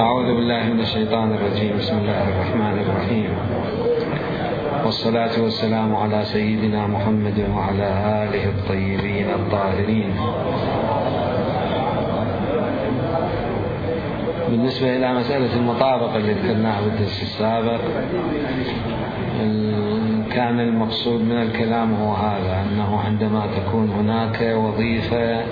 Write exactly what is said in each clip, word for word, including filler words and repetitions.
أعوذ بالله من الشيطان الرجيم. بسم الله الرحمن الرحيم، والصلاة والسلام على سيدنا محمد وعلى آله الطيبين الطاهرين. بالنسبة إلى مسألة المطابقة اللي ذكرناها بالدرس السابق، كان المقصود من الكلام هو هذا، أنه عندما تكون هناك وظيفة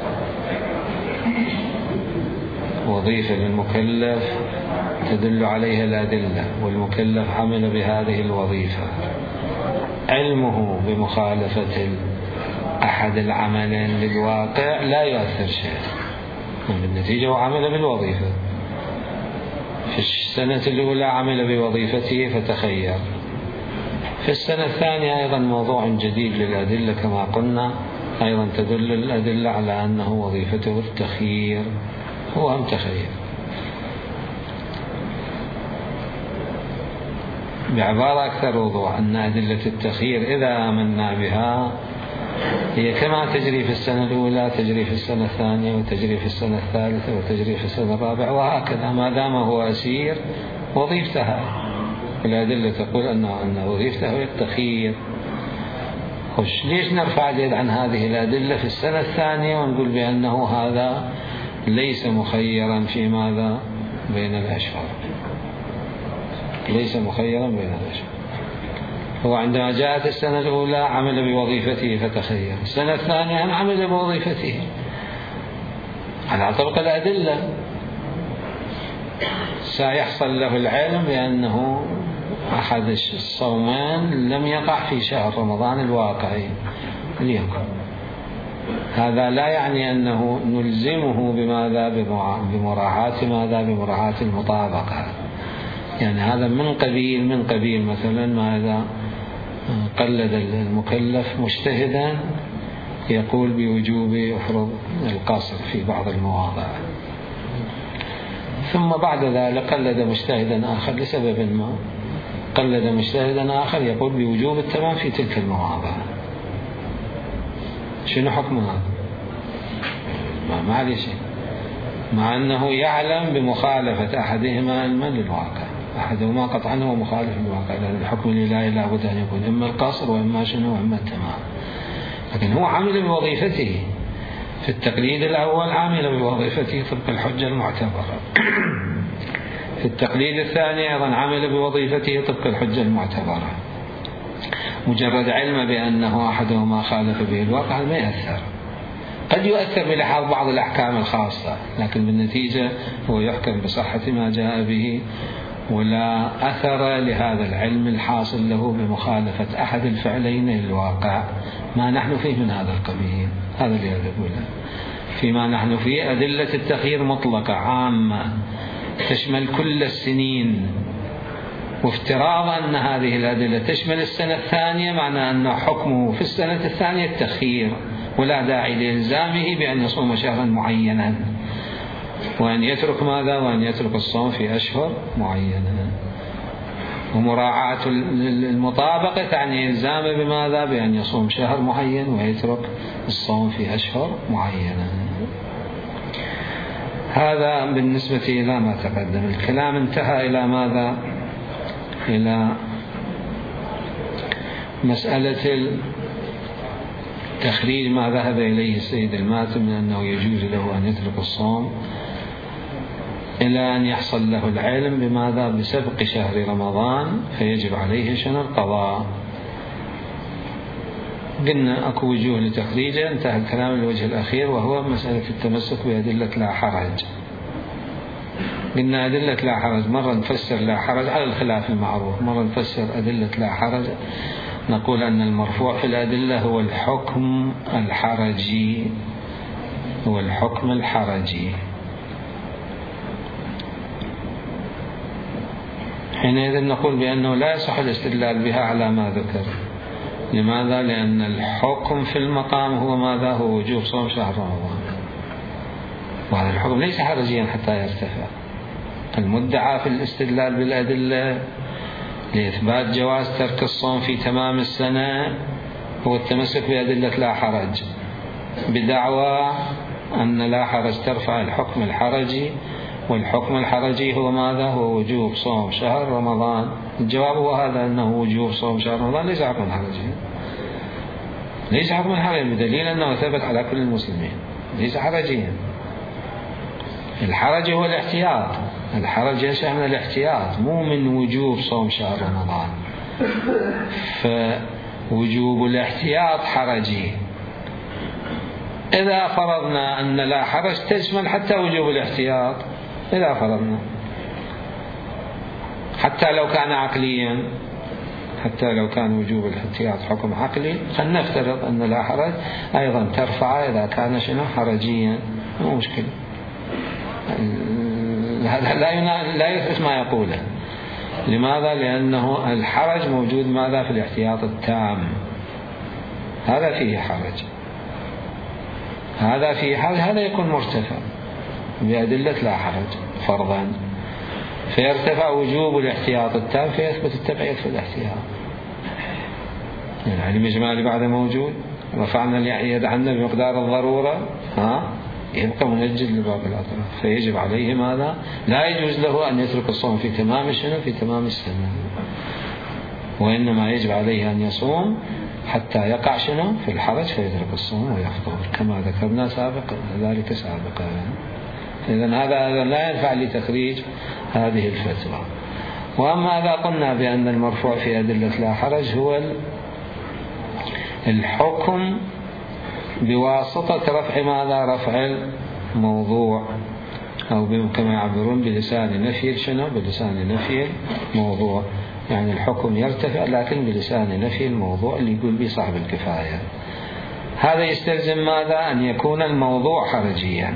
وظيفة للمكلف تدل عليها الأدلة، والمكلف عمل بهذه الوظيفة، علمه بمخالفة أحد العملين للواقع لا يؤثر شيء، بالنتيجة هو عمل بالوظيفة. في السنة الأولى عمل بوظيفته فتخير، في السنة الثانية أيضا موضوع جديد للأدلة كما قلنا، أيضا تدل الأدلة على أنه وظيفته التخيير، هو هم تخير. بعبارة أكثر وضوح، أن أدلة التخيير إذا آمنا بها هي كما تجري في السنة الأولى تجري في السنة الثانية، وتجري في السنة الثالثة، وتجري في السنة الرابعة، وهكذا ما دام هو أسير وظيفتها. الأدلة تقول أنه أن وظيفته هي التخيير. خش ليش نرفع اليد عن هذه الأدلة في السنة الثانية ونقول بأنه هذا ليس مخيرا في ماذا بين الأشهر، ليس مخيرا بين الأشهر. هو عندما جاءت السنة الأولى عمل بوظيفته فتخير، السنة الثانية عمل بوظيفته على طبق الأدلة، سيحصل له العلم بأنه أحد الصومين لم يقع في شهر رمضان الواقعي ليكن. هذا لا يعني أنه نلزمه بماذا بمراعاة ماذا بمراعاة المطابقة، يعني هذا من قبيل من قبيل مثلا ماذا قلد المكلف مجتهدا يقول بوجوب يفرض القصر في بعض المواضع، ثم بعد ذلك قلد مجتهدا آخر لسبب ما، قلد مجتهدا آخر يقول بوجوب التمام في تلك المواضع. شنو حكم هذا؟ ما ما عليه شيء، مع أنه يعلم بمخالفة أحدهما علما للواقع، أحدهما قطعا هو مخالف للواقع، لأن الحكم الإلهي لا بد أن يكون إما القصر وإما شنو وإما التمام. لكن هو عمل بوظيفته في التقليد الأول، عمل بوظيفته طبق الحجة المعتبرة. في التقليد الثاني أيضا عمل بوظيفته طبق الحجة المعتبرة. مجرد علم بأنه أحدهما خالف به الواقع ما يأثر، قد يؤثر بلحاظ بعض الأحكام الخاصة، لكن بالنتيجة هو يحكم بصحة ما جاء به، ولا أثر لهذا العلم الحاصل له بمخالفة أحد الفعلين للواقع. ما نحن فيه من هذا القبيل، هذا اللي أقوله. فيما نحن فيه أدلة التخيير مطلقة عامة تشمل كل السنين، وافتراض أن هذه الأدلة تشمل السنة الثانية معنى أن حكمه في السنة الثانية التخيير، ولا داعي لإلزامه بأن يصوم شهرا معينا، وأن يترك ماذا وأن يترك الصوم في أشهر معينة. ومراعاة المطابقة تعني إلزامه بماذا بأن يصوم شهر معين ويترك الصوم في أشهر معينة. هذا بالنسبة إلى ما تقدم. الكلام انتهى إلى ماذا؟ إلى مسألة التخريج ما ذهب إليه السيد الماتم من أنه يجوز له أن يترك الصوم إلى أن يحصل له العلم بماذا بسبق شهر رمضان فيجب عليه شنو القضاء. قلنا أكو وجوه لتخريجه، انتهى الكلام الوجه الأخير وهو مسألة التمسك بأدلة لا حرج. قلنا أدلة لا حرج مرة نفسر لا حرج على الخلاف المعروف، مرة نفسر أدلة لا حرج نقول أن المرفوع في الأدلة هو الحكم الحرجي، هو الحكم الحرجي. حينئذ نقول بأنه لا يصح الاستدلال بها على ما ذكر. لماذا؟ لأن الحكم في المقام هو ماذا؟ هو وجوب صوم شهر رمضان، وهذا الحكم ليس حرجيا حتى يرتفع. المدعى في الاستدلال بالأدلة لإثبات جواز ترك الصوم في تمام السنة هو التمسك بأدلة لا حرج، بدعوى أن لا حرج ترفع الحكم الحرجي والحكم الحرجي هو ماذا؟ هو وجوب صوم شهر رمضان. الجواب هو هذا، أنه وجوب صوم شهر رمضان ليس حكما حرجيا، ليس حكما حرجيا بدليل أنه ثبت على كل المسلمين، ليس حرجيا. الحرج هو الاحتياط، الحرج يشأ من الاحتياط مو من وجوب صوم شهر رمضان. فوجوب الاحتياط حرجي. إذا فرضنا أن لا حرج تشمل حتى وجوب الاحتياط، إذا فرضنا حتى لو كان عقليا، حتى لو كان وجوب الاحتياط حكم عقلي، خلينا نفترض أن لا حرج أيضا ترفع إذا كان شنو حرجيا، مو مشكلة. هذا لا لا يثبت ما يقوله. لماذا؟ لأنه الحرج موجود ماذا؟ في الاحتياط التام، هذا فيه حرج، هذا فيه حرج، هذا يكون مرتفع بأدلة لا حرج فرضا، فيرتفع وجوب الاحتياط التام فيثبت التبعية في الاحتياط. يعني المجمع اللي بعده موجود، رفعنا اليد عنا بمقدار الضرورة، ها يبقى منجد لباب الأطراف، فيجب عليه ماذا؟ لا يجوز له أن يترك الصوم في تمام السنة في تمام السنة، وإنما يجب عليه أن يصوم حتى يقع شنو في الحرج فيترك الصوم ويفطر كما ذكرنا سابقا ذلك سابقا. إذن هذا لا ينفع لتخريج هذه الفتوى. وأما إذا قلنا بأن المرفوع في أدلة لا حرج هو الحكم بواسطة رفع ماذا؟ رفع الموضوع، أو كما يعبرون بلسان نفي شنو؟ بلسان نفي الموضوع، يعني الحكم يرتفع لكن بلسان نفي الموضوع اللي يقول به صاحب الكفاية. هذا يستلزم ماذا؟ أن يكون الموضوع حرجيا،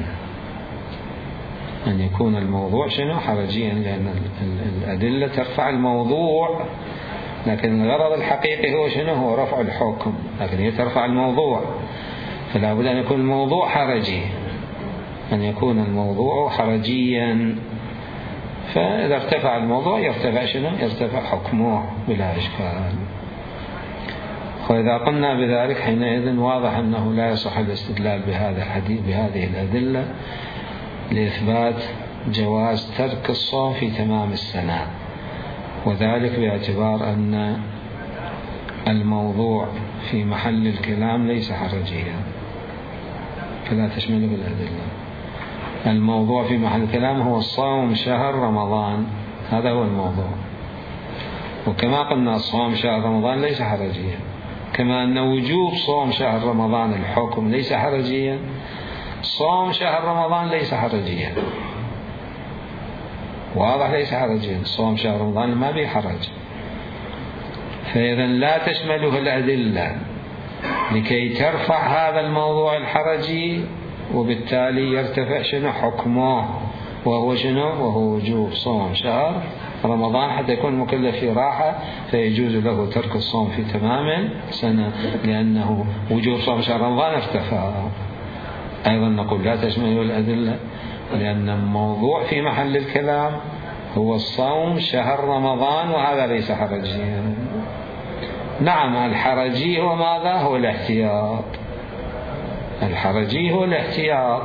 أن يكون الموضوع شنو؟ حرجيا، لأن الأدلة ترفع الموضوع، لكن الغرض الحقيقي هو شنو؟ هو رفع الحكم، لكن هي ترفع الموضوع، فلا بد أن يكون الموضوع حرجي، أن يكون الموضوع حرجيا. فإذا ارتفع الموضوع يرتفع شنو؟ يرتفع حكمه بلا إشكال. وإذا قلنا بذلك حينئذ واضح أنه لا يصح الاستدلال بهذا الحديث بهذه الأدلة لإثبات جواز ترك الصوم في تمام السنة، وذلك باعتبار أن الموضوع في محل الكلام ليس حرجيا، فلا تشمله الأدلة. الموضوع في محل الكلام هو الصوم شهر رمضان، هذا هو الموضوع. وكما قلنا صوم شهر رمضان ليس حرجيا، كما أن وجوب صوم شهر رمضان الحكم ليس حرجيا، صوم شهر رمضان ليس حرجيا، واضح ليس حرجيا، صوم شهر رمضان ما به حرج. فإذا لا تشمله الأدلة لكي ترفع هذا الموضوع الحرجي، وبالتالي يرتفع شنو حكمه، وهو شنو؟ وهو وجوب صوم شهر رمضان حتى يكون مكلف في راحة، فيجوز له ترك الصوم في تمام سنة، لأنه وجوب صوم شهر رمضان ارتفع. أيضا نقول لا تشمله الأدلة، لأن الموضوع في محل الكلام هو الصوم شهر رمضان، وهذا ليس حرجيا. نعم الحرجي هو ماذا؟ هو الاحتياط، الحرجي هو الاحتياط.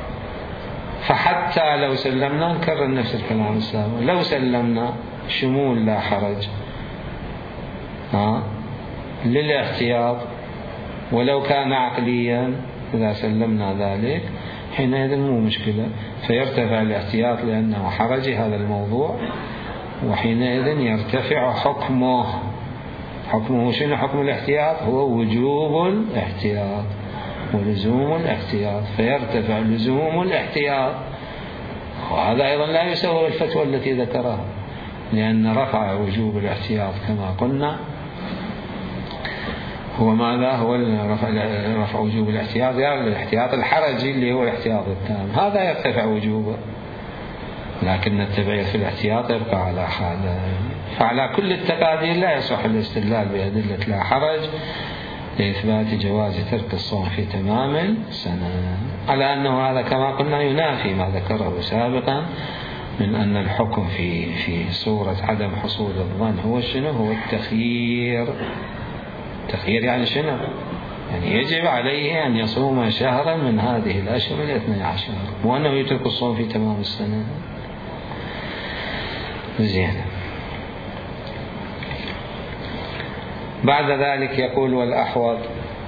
فحتى لو سلمنا نكرر نفس الكلام السابق، لو سلمنا شمول لا حرج ها للاحتياط ولو كان عقليا، إذا سلمنا ذلك حينئذ مو مشكلة، فيرتفع الاحتياط لأنه حرجي هذا الموضوع، وحينئذ يرتفع حكمه. حكمه شنو؟ حكم الاحتياط هو وجوب الاحتياط ولزوم الاحتياط، فيرتفع لزوم الاحتياط. وهذا أيضا لا يسوي الفتوى التي ذكرها، لأن رفع وجوب الاحتياط كما قلنا هو ماذا؟ هو رفع, رفع وجوب الاحتياط، يعني الاحتياط الحرجي اللي هو الاحتياط التام، هذا يرتفع وجوبه، لكن التبعية في الاحتياط يبقى على حاله. فعلى كل التقادير لا يصح الاستدلال بأدلة لا حرج لإثبات جواز ترك الصوم في تمام سنة، على أنه هذا كما قلنا ينافي ما ذكره سابقا من أن الحكم في في صورة عدم حصول الظن هو شنو؟ هو التخيير. التخيير يعني شنو؟ يعني يجب عليه أن يصوم شهرا من هذه الأشهر الاثني عشر، وأنه يترك الصوم في تمام السنة. زين. بعد ذلك يقول والأحوط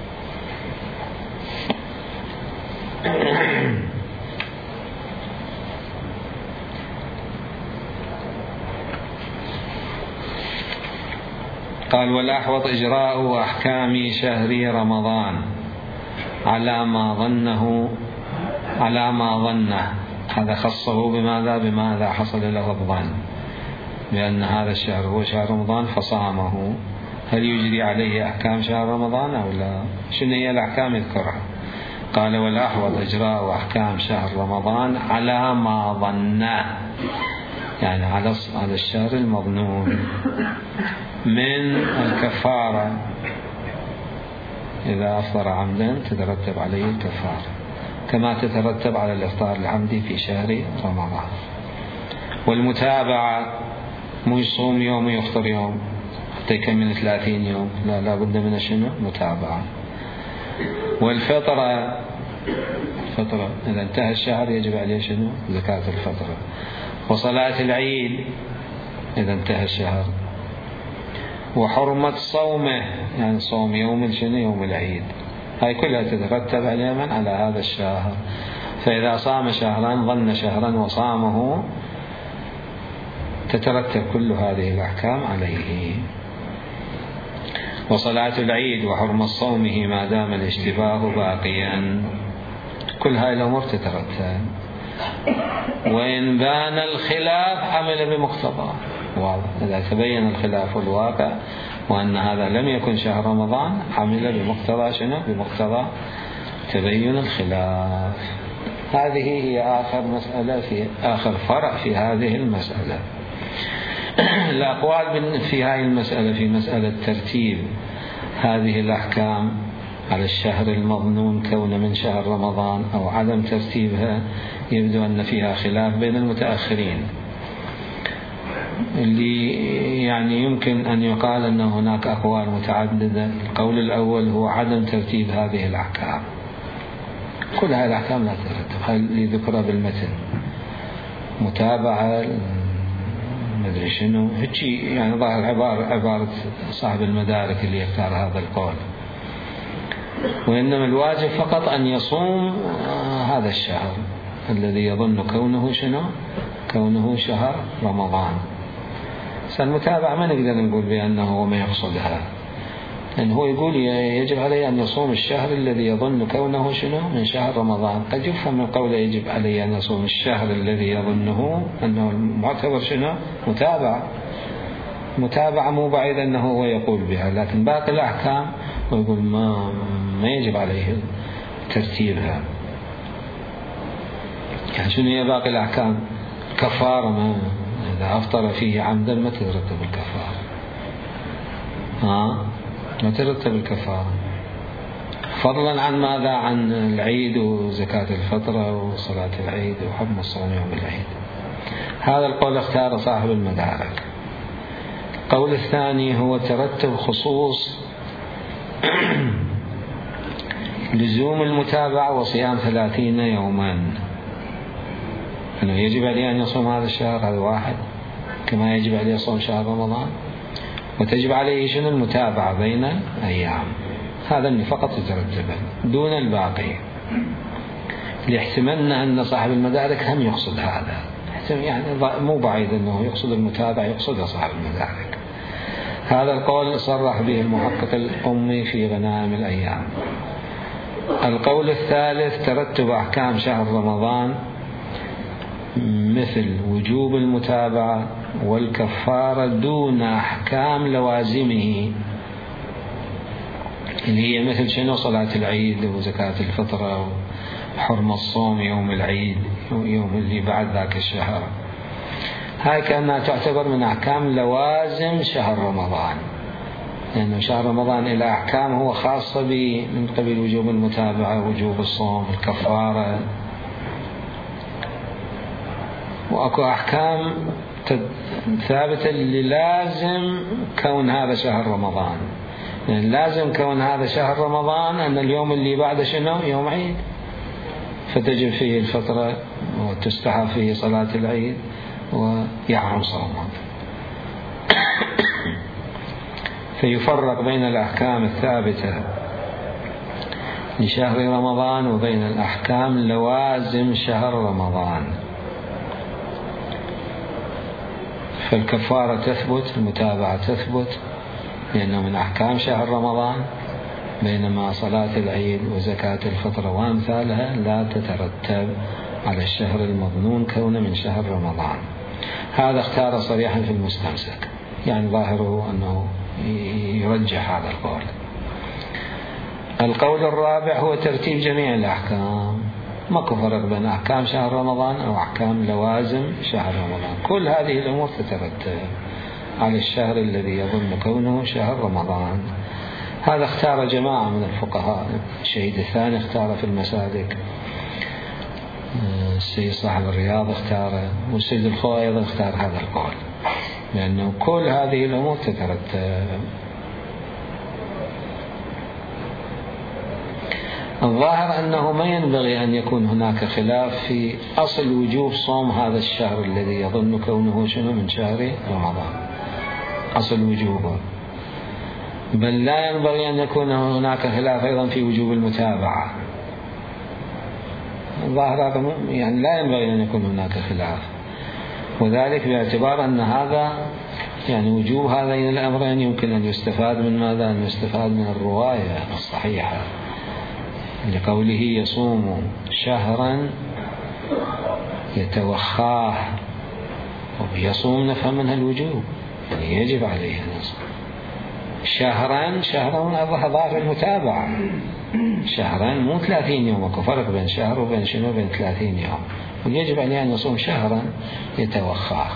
قال والأحوط إجراء أحكام شهر رمضان على ما ظنه على ما ظنه. هذا خصه بماذا بماذا حصل له الظن بأن هذا الشهر هو شهر رمضان فصامه. هل يجري عليه أحكام شهر رمضان أو لا؟ شنو هي الأحكام يذكرها؟ قال والأحوط إجراء أحكام شهر رمضان على ما ظنه، يعني على على الشهر المظنون من الكفارة. إذا أفطر عمدا تترتب عليه الكفارة كما تترتب على الإفطار العمدي في شهر رمضان. والمتابعة مو يصوم يوم ويفطر يوم حتى يكمل ثلاثين يوم، لا لا بد من شنو؟ متابعة. والفطرة الفطرة إذا انتهى الشهر يجب عليه شنو؟ زكاة الفطرة. وصلاة العيد إذا انتهى الشهر. وحرمة صومه يعني صوم يوم شنو؟ يوم العيد. هاي كلها تترتب على من؟ على هذا الشهر. فإذا صام شهرا ظن شهرا وصامه تترتب كل هذه الأحكام عليه. وصلاة العيد وحرمة صومه ما دام الاشتباه باقيا، كل هاي الأمور تترتب. وإن بان الخلاف عمل بمقتضاه. واضح. إذا تبين الخلاف والواقع وأن هذا لم يكن شهر رمضان عمل بمقتضى شنو؟ بمقتضى تبين الخلاف. هذه هي آخر مسألة في آخر فرع في هذه المسألة. الأقوال في هذه المسألة في مسألة ترتيب هذه الأحكام على الشهر المظنون كون من شهر رمضان أو عدم ترتيبها يبدو أن فيها خلاف بين المتأخرين، اللي يعني يمكن أن يقال أن هناك أقوال متعددة. القول الأول هو عدم ترتيب هذه الأحكام، كل هذه الأحكام لا ترتب. هل اللي ذكرها بالمتن متابعة مدري شنو هيك يعني ظاهر عبارة عبارة صاحب المدارك اللي يختار هذا القول. وإنما الواجب فقط أن يصوم هذا الشهر الذي يظن كونه شنو؟ كونه شهر رمضان. فالمتابعة ما نقدر نقول بأنه هو ما يقصدها، لأن هو يقول يجب عليه أن يصوم الشهر الذي يظن كونه شنو؟ من شهر رمضان. قد يفهم من قوله يجب عليه أن يصوم الشهر الذي يظنه أنه معتبر شنو؟ متابعة. متابعة مو بعيد أنه هو يقول بها، لكن باقي الأحكام ويقول ما ما يجب عليه ترتيبها. يعني شنو هي باقي الأحكام؟ كفارة، ما إذا أفطر فيه عمدا ما ترتب الكفارة، ها ما ترتب الكفارة، فضلا عن ماذا؟ عن العيد وزكاة الفطرة وصلاة العيد وحرمة الصوم يوم العيد. هذا القول اختار صاحب المدارك. القول الثاني هو ترتب خصوص لزوم المتابعة وصيام ثلاثين يوما، أنه يجب عليه أن يصوم هذا الشهر، هذا واحد، كما يجب عليه يصوم شهر رمضان، وتجب عليه شنو؟ المتابعة بين أيام. هذا اللي فقط يترتب دون الباقي. لاحتملنا أن صاحب المدارك هم يقصد هذا، يعني مو بعيد أنه يقصد المتابعة، يقصد صاحب المدارك. هذا القول صرح به المحقق الأمي في غنائم الأيام. القول الثالث ترتب أحكام شهر رمضان مثل وجوب المتابعة والكفارة دون أحكام لوازمه، اللي هي مثل شنو؟ صلاة العيد وزكاة الفطرة وحرمة الصوم يوم العيد يوم اللي بعد ذاك الشهر. هاي كأنها تعتبر من أحكام لوازم شهر رمضان، لأنه يعني شهر رمضان إلى أحكام هو خاصة به من قبل وجوب المتابعة، وجوب الصوم، الكفارة، وأكو أحكام ثابتة اللي لازم كون هذا شهر رمضان. يعني لازم كون هذا شهر رمضان أن اليوم اللي بعده شنو؟ يوم عيد، فتجب فيه الفطرة وتستحب فيه صلاة العيد ويحرم صومه. فيفرق بين الأحكام الثابتة لشهر رمضان وبين الأحكام لوازم شهر رمضان. فالكفارة تثبت، المتابعة تثبت لأنه من أحكام شهر رمضان، بينما صلاة العيد وزكاة الفطر وأمثالها لا تترتب على الشهر المظنون كونه من شهر رمضان. هذا اختار صريحا في المستمسك، يعني ظاهره أنه يرجح هذا القول. القول الرابع هو ترتيب جميع الأحكام، ماكو فرق بين أحكام شهر رمضان أو أحكام لوازم شهر رمضان، كل هذه الأمور تترتب على الشهر الذي يظن كونه شهر رمضان. هذا اختار جماعة من الفقهاء، الشهيد الثاني اختار في المسالك، السيد صاحب الرياض اختاره، والسيد الخوئي أيضا اختار هذا القول، لأنه كل هذه الأمور تترتب. الظاهر أنه ما ينبغي أن يكون هناك خلاف في أصل وجوب صوم هذا الشهر الذي يظن كونه شنو من شهر رمضان، أصل وجوبه، بل لا ينبغي أن يكون هناك خلاف أيضا في وجوب المتابعة. الظاهر يعني لا ينبغي أن يكون هناك خلاف، وذلك باعتبار أن هذا يعني وجوب هذين الأمرين يمكن أن يستفاد من ماذا؟ أن يستفاد من الرواية الصحيحة لقوله يصوم شهرا يتوخاه، ويصوم نفهم منها الوجوب، يعني يجب عليه أن يصوم شهرا. شهرا ظاهر المتابعة، شهرا مو ثلاثين يوم، اكو فرق بين شهر وبين شنو بين ثلاثين يوم، ويجب عليه أن يصوم شهرا يتوخاه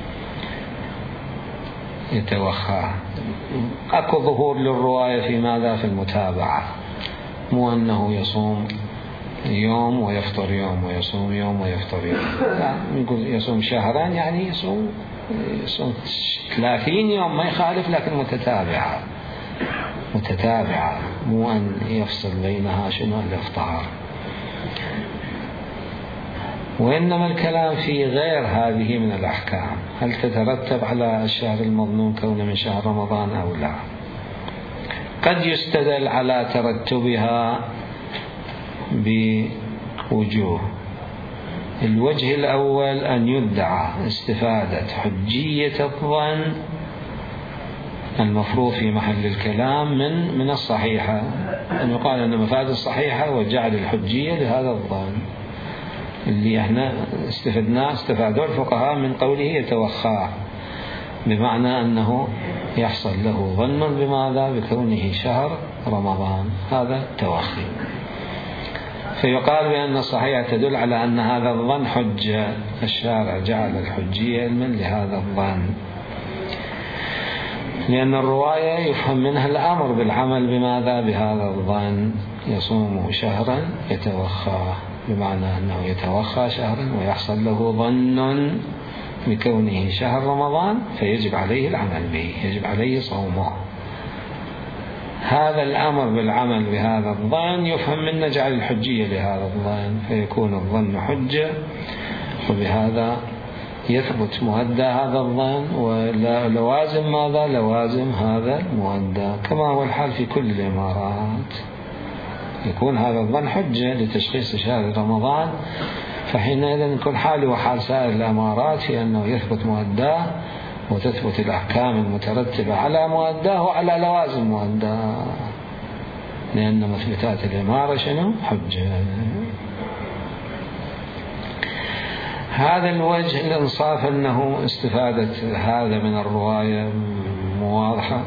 يتوخاه اكو ظهور للرواية في ماذا؟ في المتابعة، مو أنه يصوم يوم ويفطر يوم ويصوم يوم ويفطر يوم، لا، نقول يصوم شهرا يعني يصوم يصوم ثلاثين يوم ما يخالف، لكن متتابعة متتابعة مو أن يفصل بينها شنو الإفطار. وإنما الكلام في غير هذه من الأحكام، هل تترتب على الشهر المظنون كونه من شهر رمضان أو لا؟ قد يستدل على ترتبها بوجوه. الوجه الأول أن يدعى استفادة حجية الظن المفروض في محل الكلام من من الصحيحة، أن يقال أن مفاد الصحيحة وجعل الحجية لهذا الظن اللي احنا استفدناه استفادوا الفقهاء من قوله يتوخاه، بمعنى أنه يحصل له ظن بماذا؟ بكونه شهر رمضان، هذا توخي. فيقال بأن الصحيحة تدل على أن هذا الظن حجة، الشارع جعل الحجية من لهذا الظن، لأن الرواية يفهم منها الأمر بالعمل بماذا؟ بهذا الظن، يصوم شهرا يتوخاه، بمعنى أنه يتوخى شهرا ويحصل له ظن بكونه شهر رمضان، فيجب عليه العمل به، يجب عليه صومه. هذا الأمر بالعمل بهذا الظن يفهم من نجعل الحجية لهذا الظن، فيكون الظن حجة، وبهذا يثبت مؤدى هذا الظن، ولوازم ماذا؟ لوازم هذا المؤدى، كما هو الحال في كل الإمارات، يكون هذا الظن حجة لتشخيص شهر رمضان، فحينئذ يكون حالي وحال سائر الأمارات في أنه يثبت مؤداه، وتثبت الأحكام المترتبة على مؤداه وعلى لوازم مؤداه، لأن مثبتات الإمارة شنو؟ حجة. هذا الوجه الإنصاف أنه استفادة هذا من الرواية واضحة،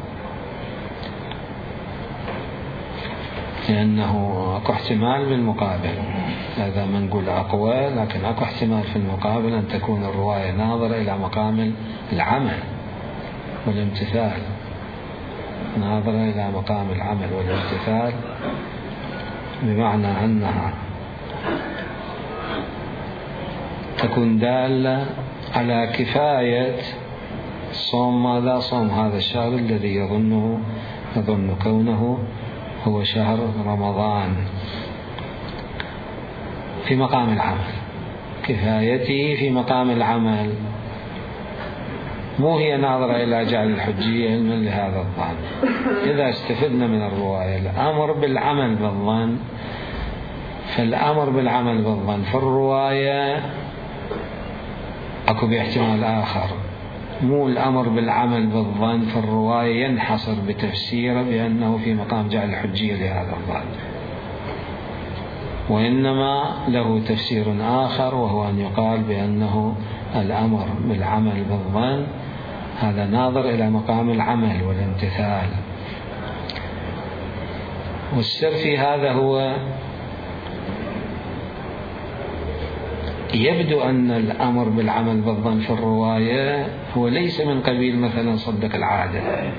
لأنه أكو احتمال بالمقابل، هذا ما نقول أقوى، لكن أكو احتمال في المقابل أن تكون الرواية ناظرة إلى مقام العمل والامتثال، ناظرة إلى مقام العمل والامتثال، بمعنى أنها تكون دالة على كفاية صوم ماذا؟ صوم هذا الشهر الذي يظنه يظن كونه هو شهر رمضان في مقام العمل، كفايته في مقام العمل، مو هي ناظرة إلى جعل الحجية علما لهذا الظن. إذا استفدنا من الرواية الأمر بالعمل بالظن، فالأمر بالعمل بالظن في الرواية أكو باحتمال آخر، مو الأمر بالعمل بالظن في الرواية ينحصر بتفسيره بأنه في مقام جعل الحجية لهذا الظن، وإنما له تفسير آخر، وهو أن يقال بأنه الأمر بالعمل بالظن هذا ناظر إلى مقام العمل والامتثال. والسر في هذا هو يبدو أن الأمر بالعمل بالظن في الرواية هو ليس من قبيل مثلا صدق العادة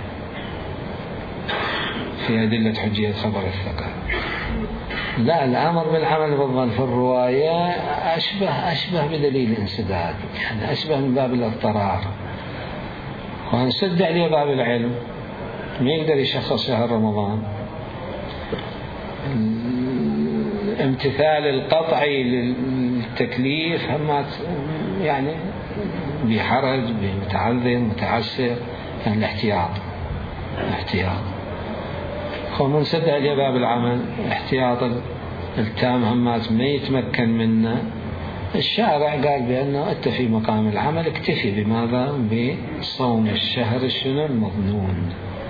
في أدلة حجية خبر الثقة، لا، الأمر بالعمل بالظن في الرواية أشبه أشبه بدليل الانسداد، يعني أشبه من باب الاضطرار، وانسد عليه باب العلم، ما يقدر يشخص شهر رمضان. الامتثال القطعي للتكليف هم يعني بحرج بمتعذر متعسر، يعني الاحتياط الاحتياط هو منسد عليه باب العمل، احتياط التام همات ما يتمكن منه. الشارع قال بأنه أنت في مقام العمل اكتفي بماذا؟ بصوم الشهر الشنو المظنون.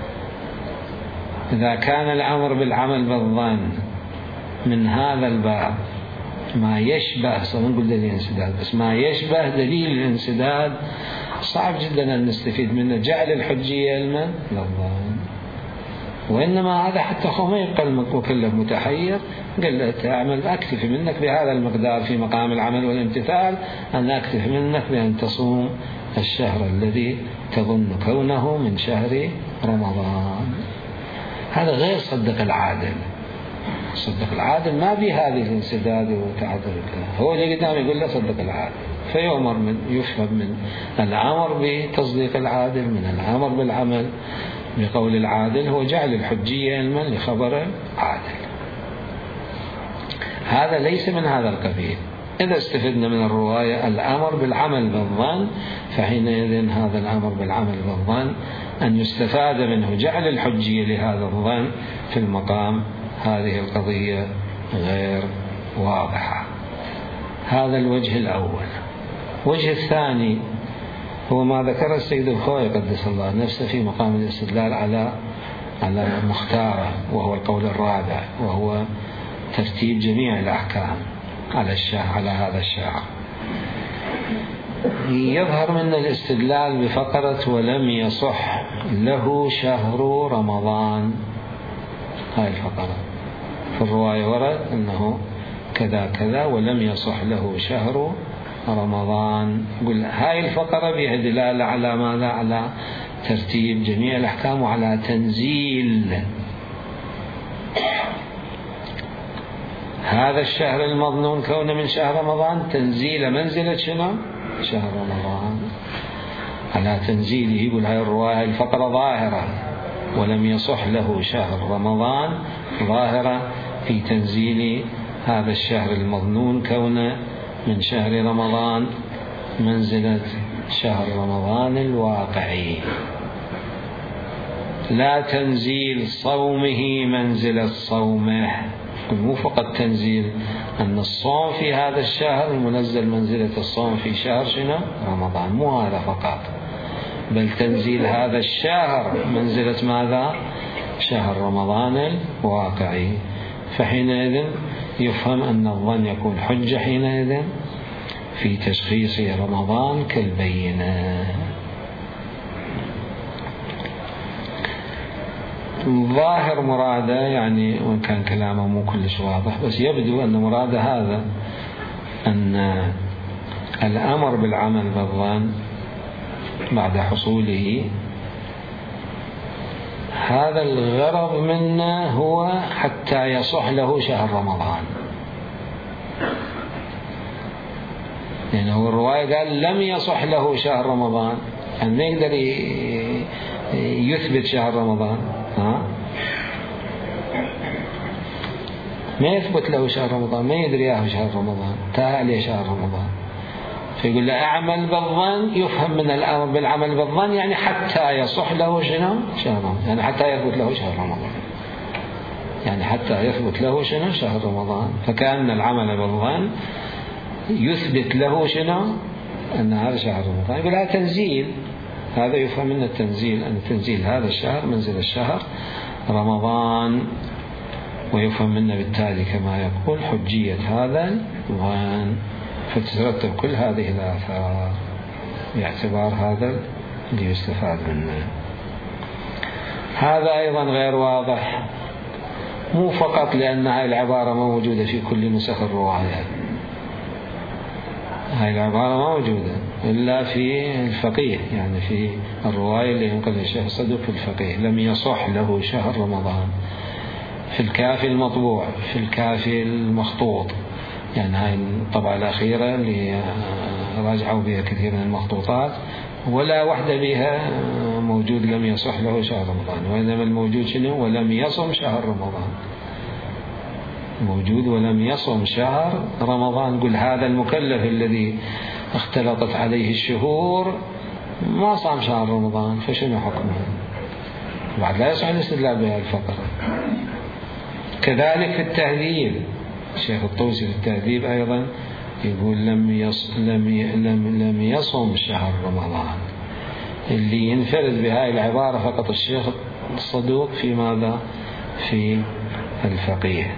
إذا كان الأمر بالعمل بالظن من هذا الباب ما يشبه، سنقول دليل الانسداد، بس ما يشبه دليل الانسداد صعب جدا أن نستفيد منه جعل الحجية علما للظن. وإنما هذا حتى هو ما يبقى المكلف متحير، قل له تعمل أكتفي منك بهذا المقدار في مقام العمل والامتثال، أن أكتفي منك بأن تصوم الشهر الذي تظن كونه من شهر رمضان. هذا غير صدق العادل. صدق العادل ما بهذه الانسداد وتعذر، هو اللي قدام يقول له صدق العادل، فيؤمر من يفهم من الأمر بتصديق العادل من الأمر بالعمل بقول العادل هو جعل الحجية علما لخبر عادل. هذا ليس من هذا القبيل. إذا استفدنا من الرواية الأمر بالعمل بالظن، فحينئذ هذا الأمر بالعمل بالظن أن يستفاد منه جعل الحجية لهذا الظن في المقام، هذه القضية غير واضحة. هذا الوجه الأول. الوجه الثاني هو ما ذكر السيد الخوئي قدس الله نفسه في مقام الاستدلال على على مختاره، وهو القول الرابع، وهو ترتيب جميع الأحكام على الشهر على هذا الشهر. يظهر من الاستدلال بفقرة ولم يصح له شهر رمضان. هاي الفقرة في الرواية ورد أنه كذا كذا ولم يصح له شهر رمضان. يقول هاي الفقرة بها دلالة على ماذا؟ على ترتيب جميع الأحكام وعلى تنزيل هذا الشهر المظنون كونه من شهر رمضان، تنزيل منزلة شنو؟ شهر رمضان، على تنزيله. يقول هاي الرواية الفقرة ظاهرة ولم يصح له شهر رمضان، ظاهرة في تنزيل هذا الشهر المظنون كونه من شهر رمضان منزلة شهر رمضان الواقعي، لا تنزيل صومه منزلة صومه. مو فقط تنزيل أن الصوم في هذا الشهر منزل منزلة الصوم في شهر شنو؟ رمضان، مو هذا فقط، بل تنزيل هذا الشهر منزلة ماذا؟ شهر رمضان الواقعي. فحينئذ يفهم أن الظن يكون حجة حينئذ في تشخيص رمضان كالبينة. ظاهر مراده، يعني وإن كان كلامه مو كلش واضح، بس يبدو أن مراده هذا أن الأمر بالعمل بالظن بعد حصوله هذا الغرض منه هو حتى يصح له شهر رمضان. يعني هو الرواية قال لم يصح له شهر رمضان، أن يقدر يثبت شهر رمضان، ها؟ ما يثبت له شهر رمضان، ما يدري ياه شهر رمضان، تاه عليه شهر رمضان. فيقول له أعمل بالظن، يفهم من الأمر بالعمل بالظن يعني حتى يصح له شنو؟ شهر رمضان، يعني حتى يثبت له شهر رمضان، يعني حتى يثبت له شنو؟ شهر رمضان. فكأن العمل بالظن يثبت له شنو؟ أن هذا شهر رمضان. يقول هذا تنزيل، هذا يفهم من التنزيل أن تنزيل هذا الشهر منزل الشهر رمضان، ويفهم منه بالتالي كما يقول حجية هذا الظن، فتترتب كل هذه الآثار باعتبار هذا اللي يستفاد منه. هذا أيضا غير واضح، مو فقط لأن هاي العبارة موجودة في كل نسخ الرواية، هاي العبارة موجودة إلا في الفقيه، يعني في الرواية اللي ينقلها الشيخ الصدوق في الفقيه، لم يصح له شهر رمضان. في الكافي المطبوع، في الكافي المخطوط، يعني هاي الطبعة الأخيرة اللي راجعوا بها كثير من المخطوطات، ولا واحدة بها موجود لم يصح له شهر رمضان، وإنما الموجود شنو؟ ولم يصم شهر رمضان، موجود ولم يصم شهر رمضان. قل هذا المكلف الذي اختلطت عليه الشهور ما صام شهر رمضان، فشنو حكمه؟ بعد لا يصح الاستدلال بهذا الفقرة. كذلك في التهذيب، الشيخ الطوسي في التهذيب أيضا يقول لم يص لم ي... لم لم يصم شهر رمضان. اللي ينفرد بهاي العبارة فقط الشيخ الصدوق في ماذا؟ في الفقيه.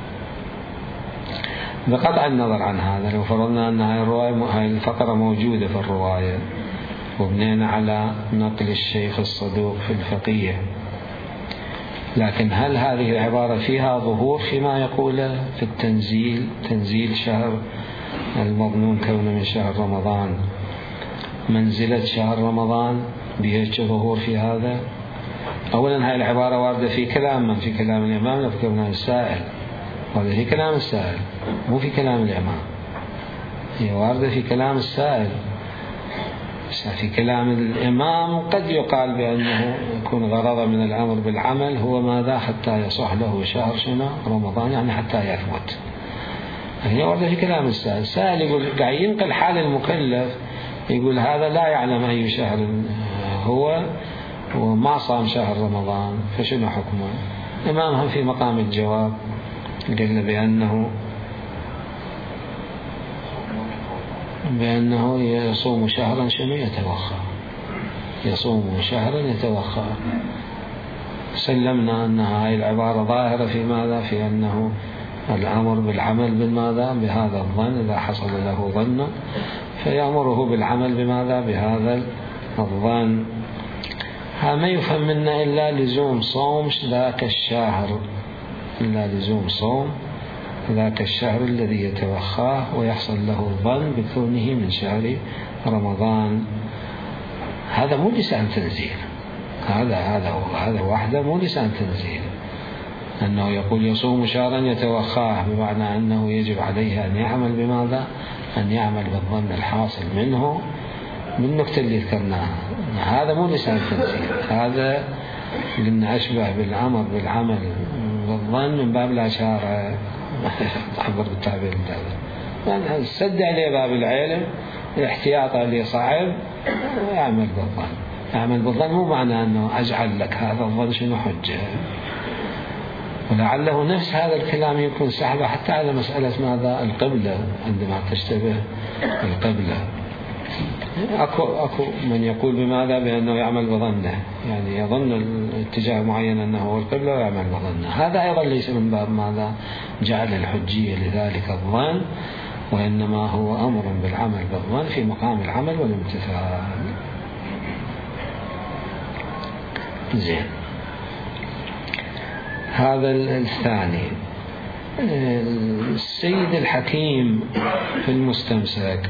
بقطع النظر عن هذا، لو فرضنا أن هاي الرواية هاي الفقرة موجودة في الرواية وبنينا على نقل الشيخ الصدوق في الفقيه، لكن هل هذه العبارة فيها ظهور فيما يقوله في التنزيل، تنزيل شهر المظنون كونه من شهر رمضان، منزلة شهر رمضان، بيش ظهور في هذا؟ أولا هاي العبارة واردة في كلام من؟ في كلام الإمام لا في كلام السائل؟ واردة في كلام السائل مو في كلام الإمام، هي واردة في كلام السائل. في كلام الإمام قد يقال بأنه يكون غرض من الأمر بالعمل هو ماذا؟ حتى يصح له شهر شنو؟ رمضان، يعني حتى يثبت. هي واردة في كلام السائل. السائل يقول قاعد ينقل حال المكلف، يقول هذا لا يعلم أي شهر هو وما صام شهر رمضان، فشنو حكمه؟ إمامهم في مقام الجواب قال بأنه بأنه يصوم شهرا شنو؟ يتوخى، يصوم شهرا يتوخى. سلمنا أن هاي العبارة ظاهرة في ماذا؟ في أنه الأمر بالعمل بماذا؟ بهذا الظن، إذا حصل له ظن فيأمره بالعمل بماذا؟ بهذا الظن. ها ما يفهم منا إلا لزوم صوم ذاك الشهر، إلا لزوم صوم ذاك الشهر الذي يتوخاه ويحصل له الظن بكونه من شهر رمضان. هذا مو لسان تنزيل، هذا هذا هذا وحده مو لسان تنزيل، أنه يقول يصوم شهرا يتوخاه، بمعنى أنه يجب عليه أن يعمل بماذا؟ أن يعمل بالظن الحاصل منه بالنكتة اللي ذكرناها. هذا مو لسان تنزيل، هذا قلنا أشبه بالأمر بالعمل بالظن من باب الأشارة، تعبر بالتعبير هذا، يعني سد عليه باب العلم، الاحتياط اللي صعب، يعمل بالظن. يعمل بالظن مو معنى أنه أجعل لك هذا الظن شنو حجة، ولعله نفس هذا الكلام يكون سحبه حتى على مسألة ماذا؟ القبلة، عندما تشتبه القبلة. أكو أكو من يقول بماذا؟ بأنه يعمل بظنه، يعني يظن اتجاه معين أنه هو القبلة ويعمل بظنه. هذا أيضا ليس من باب ماذا؟ جعل الحجية لذلك الظن، وإنما هو أمر بالعمل بالظن في مقام العمل والامتثال. زين، هذا الثاني. السيد الحكيم في المستمسك،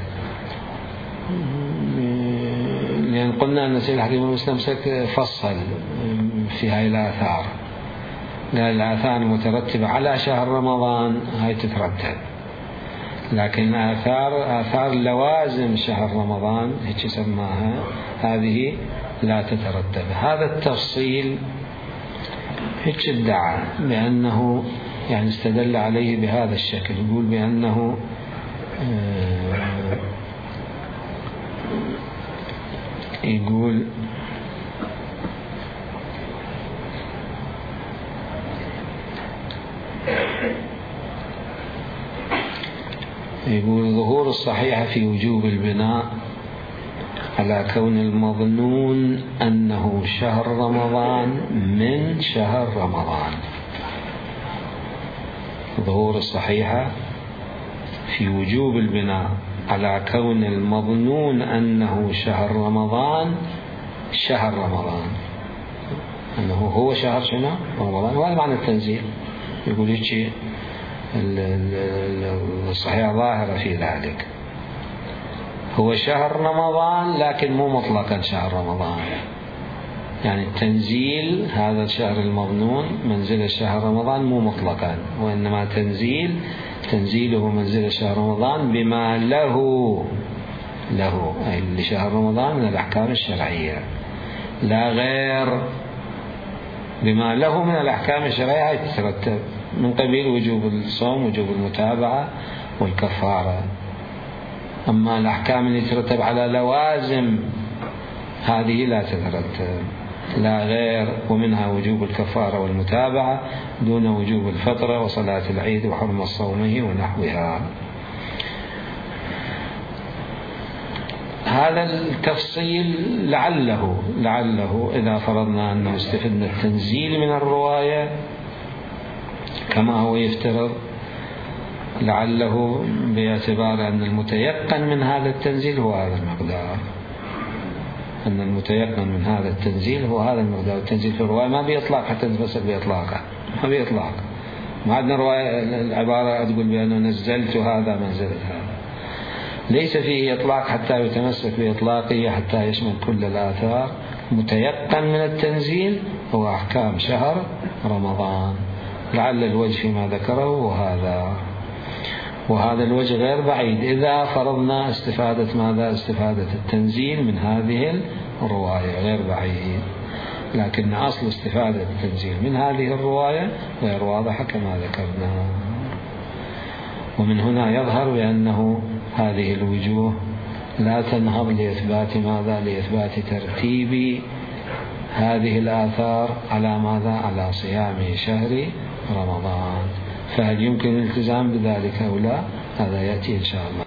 لأن قلنا أن السيد الحكيم المستمسك فصل في هاي الآثار، لا الآثار المترتبة على شهر رمضان هاي تترتب، لكن آثار آثار لوازم شهر رمضان هيك سماها، هذه لا تترتب. هذا التفصيل هيك ادعى بأنه يعني استدل عليه بهذا الشكل، يقول بأنه يقول يقول ظهور الصحيح في وجوب البناء على كون المظنون أنه شهر رمضان من شهر رمضان. ظهور الصحيحة في وجوب البناء على كون المظنون أنه شهر رمضان شهر رمضان، أنه هو شهر شنو؟ رمضان. وهذا معنى التنزيل. يقول هيك الصحيحة ظاهرة في ذلك، هو شهر رمضان لكن مو مطلقا شهر رمضان. يعني التنزيل هذا الشهر المظنون منزل شهر رمضان مو مطلقا، وإنما تنزيل تنزيله منزل شهر رمضان بما له له أي لشهر رمضان من الأحكام الشرعية، لا غير. بما له من الأحكام الشرعية يترتب من قبيل وجوب الصوم، وجوب المتابعة والكفارة. أما الأحكام اللي تترتب على لوازم هذه لا تترتب، لا غير، ومنها وجوب الكفارة والمتابعة دون وجوب الفطرة وصلاة العيد وحرمة صومه ونحوها. هذا التفصيل لعله لعله إذا فرضنا أنه استفدنا التنزيل من الرواية كما هو يفترض، لعله باعتبار أن المتيقن من هذا التنزيل هو هذا المقدار، أن المتيقن من هذا التنزيل هو هذا المقدار. التنزيل في الرواية ما بيطلق حتى نفسر بإطلاقه، ما بيطلق. ما عندنا رواية العبارة تقول بأنه نزلت هذا منزلة هذا، ليس فيه إطلاق حتى يتمسك بإطلاقه حتى يشمل كل الآثار. متيقن من التنزيل هو أحكام شهر رمضان. لعل الوجه فيما ذكره وهذا وهذا الوجه غير بعيد إذا فرضنا استفادة ماذا؟ استفادة التنزيل من هذه الرواية غير بعيد، لكن أصل استفادة التنزيل من هذه الرواية غير واضحة كما ذكرنا. ومن هنا يظهر بأنه هذه الوجوه لا تنهض لإثبات ماذا؟ لإثبات ترتيب هذه الآثار على ماذا؟ على صيام شهر رمضان. فهل يمكن الالتزام بذلك أو لا؟ هذا يأتي إن شاء الله.